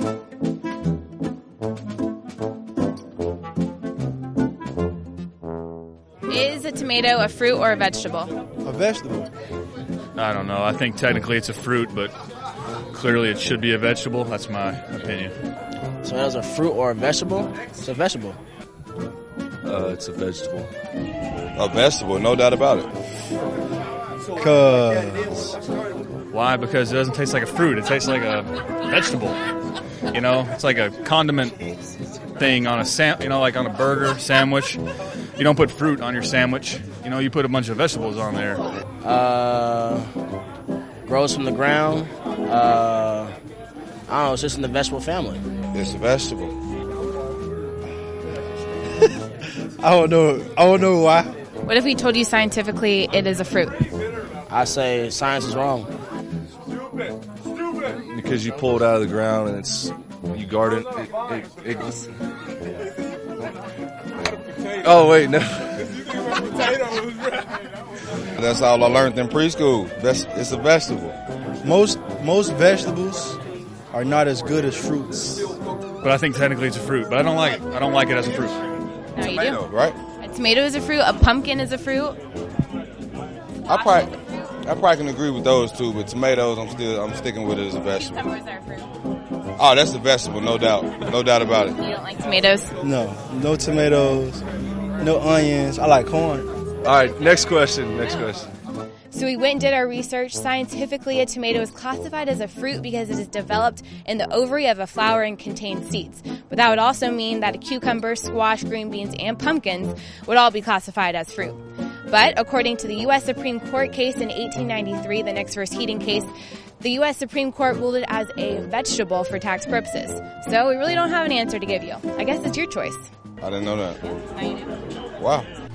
Is a tomato a fruit or a vegetable? A vegetable. I don't know. I think technically it's a fruit, but clearly it should be a vegetable. That's my opinion. Tomatoes a fruit or a vegetable? It's a vegetable. It's a vegetable. A vegetable, no doubt about it. Why? Because it doesn't taste like a fruit. It tastes like a vegetable. You know, it's like a condiment thing on a like on a burger sandwich. You don't put fruit on your sandwich. You know, you put a bunch of vegetables on there. Grows from the ground. I don't know. It's just in the vegetable family. It's a vegetable. I don't know why. What if we told you scientifically it is a fruit? I say science is wrong. Because you pull it out of the ground and you garden it. Oh wait, no. That's all I learned in preschool. It's a vegetable. Most vegetables are not as good as fruits. But I think technically it's a fruit. But I don't like it. I don't like it as a fruit. No, you Tomato, do. right? A tomato is a fruit. A pumpkin is a fruit. I probably can agree with those two, but tomatoes, I'm sticking with it as a vegetable. Cucumbers are a fruit. Oh, that's a vegetable, no doubt about it. You don't like tomatoes? No tomatoes, no onions. I like corn. All right, next question. So we went and did our research. Scientifically, a tomato is classified as a fruit because it is developed in the ovary of a flower and contains seeds. But that would also mean that a cucumber, squash, green beans, and pumpkins would all be classified as fruit. But according to the U.S. Supreme Court case in 1893, the Nix versus Heating case, the U.S. Supreme Court ruled it as a vegetable for tax purposes. So we really don't have an answer to give you. I guess it's your choice. I didn't know that. Now you do. Wow.